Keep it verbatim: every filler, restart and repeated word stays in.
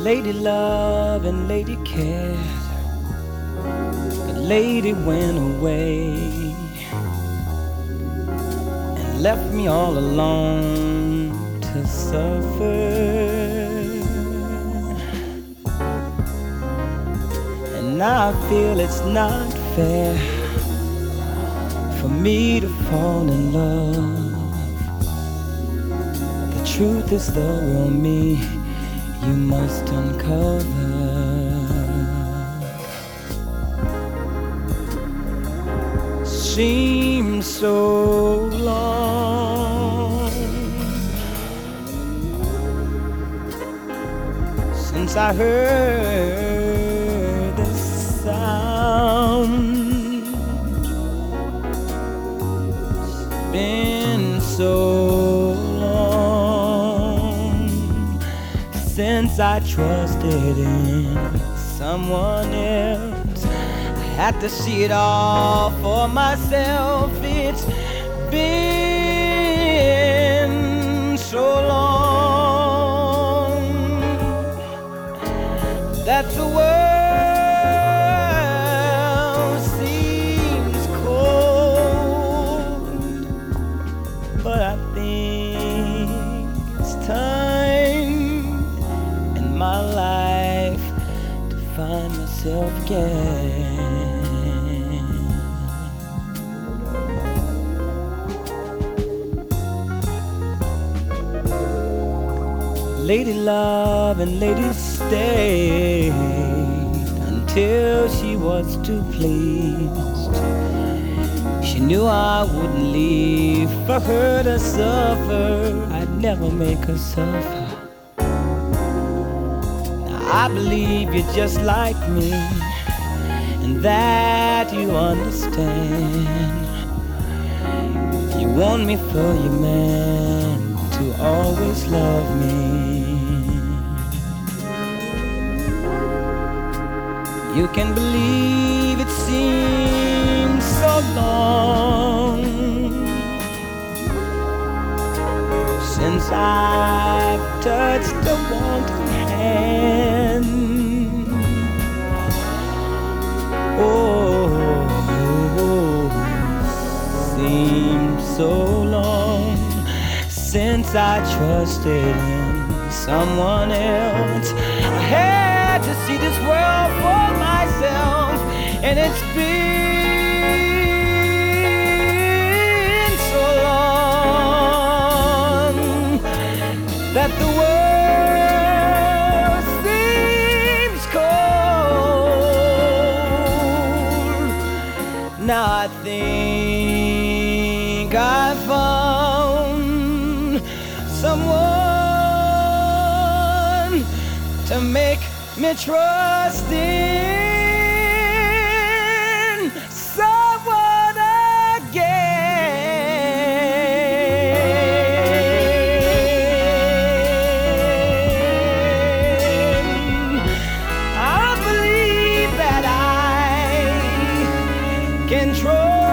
Lady love and lady cared, but lady went away and left me all alone to suffer. And now I feel it's not fair for me to fall in love. The truth is the real me you must uncover. Seems so long since I heard the sound. It's been so long since I trusted in someone else. I had to see it all for myself. It's been so long that the world seems cold, but I think it's time in my life to find myself again. Lady love and lady stayed until she was too pleased. She knew I wouldn't leave for her to suffer. I'd never make her suffer. Now I believe you're just like me, and that you understand. You want me for your man, to always love me. You can believe it seems so long since I've touched a wanting hand. Oh, seems so long since I trusted in someone else. I had to see this world for myself, and it's been so long that the world seems cold. Now I think I found someone to make me trust in someone again. I believe that I can trust